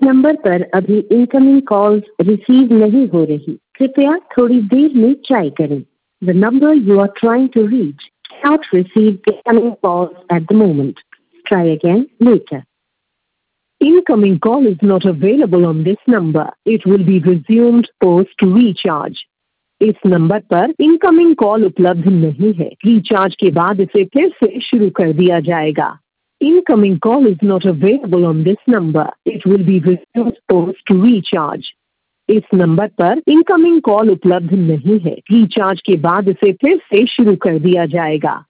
Number पर अभी incoming calls receive नहीं हो रही, कृपया थोड़ी देर में ट्राई करें। The number you are trying to reach cannot receive incoming calls at the moment. Try again later. Incoming call is not available on this number. It will be resumed post recharge. इस number पर incoming call उपलब्ध नहीं है। Recharge के बाद इसे फिर से शुरू कर दिया जाएगा। Incoming call is not available on this number. It will be resumed post recharge. इस नंबर पर इनकमिंग कॉल उपलब्ध नहीं है। रिचार्ज के बाद इसे फिर से शुरू कर दिया जाएगा।